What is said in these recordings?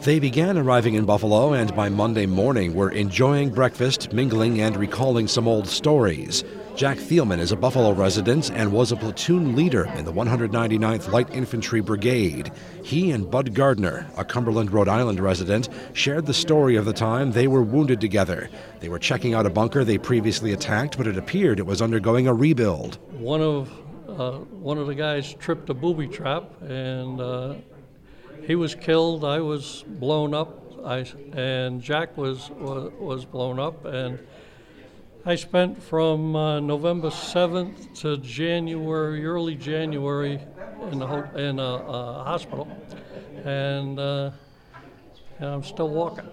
They began arriving in Buffalo and by Monday morning were enjoying breakfast, mingling, and recalling some old stories. Jack Thielman is a Buffalo resident and was a platoon leader in the 199th Light Infantry Brigade. He and Bud Gardner, a Cumberland, Rhode Island resident, shared the story of the time they were wounded together. They were checking out a bunker they previously attacked, but it appeared it was undergoing a rebuild. One of the guys tripped a booby trap, and he was killed. I was blown up, and Jack was blown up, and I spent from November 7th to early January, in a hospital, and I'm still walking.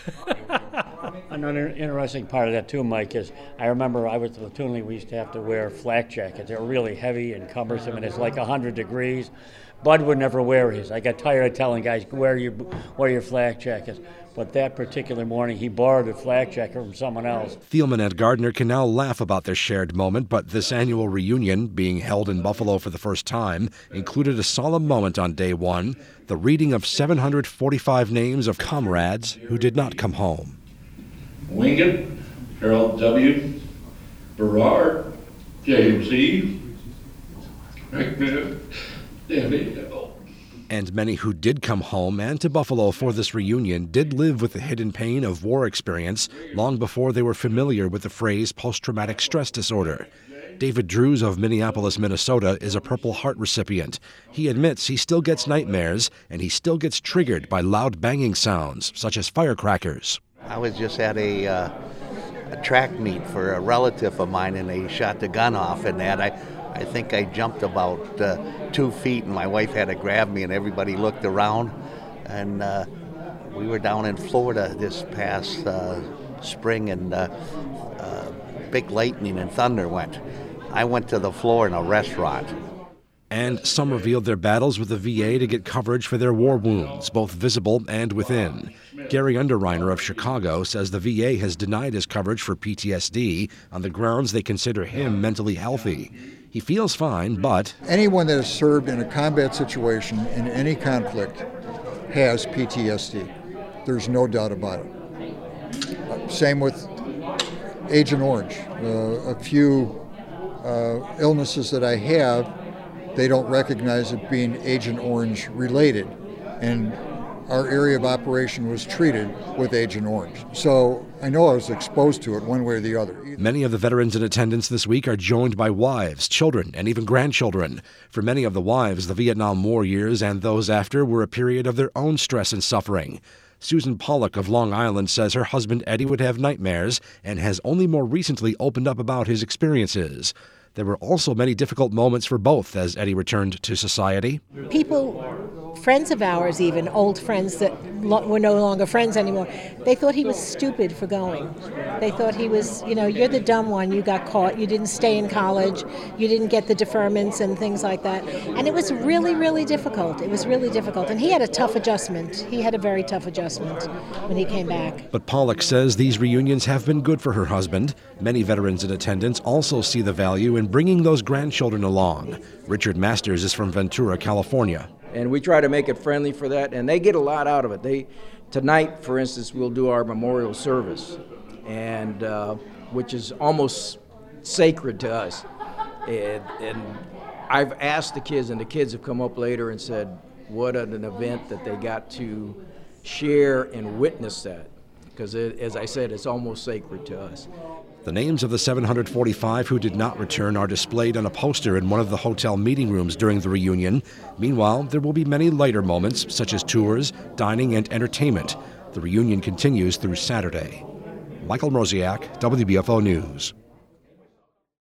Another interesting part of that too, Mike, is I remember I was platoon leader. We used to have to wear flak jackets. They were really heavy and cumbersome, and it's like 100 degrees. Bud would never wear his. I got tired of telling guys, wear your flak jackets. But that particular morning, he borrowed a flak jacket from someone else. Thielman and Gardner can now laugh about their shared moment, but this annual reunion, being held in Buffalo for the first time, included a solemn moment on day one, the reading of 745 names of comrades who did not come home. Wingate, Harold W., Berard, James E., McMahon, Danny L. And many who did come home and to Buffalo for this reunion did live with the hidden pain of war experience long before they were familiar with the phrase post-traumatic stress disorder. David Drews of Minneapolis, Minnesota, is a Purple Heart recipient. He admits he still gets nightmares and he still gets triggered by loud banging sounds, such as firecrackers. I was just at a track meet for a relative of mine, and they shot the gun off, and that I think I jumped about 2 feet, and my wife had to grab me, and everybody looked around. And we were down in Florida this past spring, and big lightning and thunder went. I went to the floor in a restaurant. And some revealed their battles with the VA to get coverage for their war wounds, both visible and within. Gary Underreiner of Chicago says the VA has denied his coverage for PTSD on the grounds they consider him mentally healthy. He feels fine, but anyone that has served in a combat situation in any conflict has PTSD. There's no doubt about it. Same with Agent Orange. A few illnesses that I have, they don't recognize it being Agent Orange related, and our area of operation was treated with Agent Orange. So I know I was exposed to it one way or the other. Many of the veterans in attendance this week are joined by wives, children, and even grandchildren. For many of the wives, the Vietnam War years and those after were a period of their own stress and suffering. Susan Pollock of Long Island says her husband Eddie would have nightmares and has only more recently opened up about his experiences. There were also many difficult moments for both as Eddie returned to society. People, friends of ours even, old friends that were no longer friends anymore, they thought he was stupid for going. They thought he was, you're the dumb one, you got caught, you didn't stay in college, you didn't get the deferments and things like that. And it was really, really difficult. It was really difficult. And he had a tough adjustment. He had a very tough adjustment when he came back. But Pollock says these reunions have been good for her husband. Many veterans in attendance also see the value in bringing those grandchildren along. Richard Masters is from Ventura, California. And we try to make it friendly for that, and they get a lot out of it. Tonight, for instance, we'll do our memorial service, and which is almost sacred to us. And I've asked the kids, and the kids have come up later and said, what an event that they got to share and witness that. Because, as I said, it's almost sacred to us. The names of the 745 who did not return are displayed on a poster in one of the hotel meeting rooms during the reunion. Meanwhile, there will be many lighter moments, such as tours, dining, and entertainment. The reunion continues through Saturday. Michael Mroziak, WBFO News.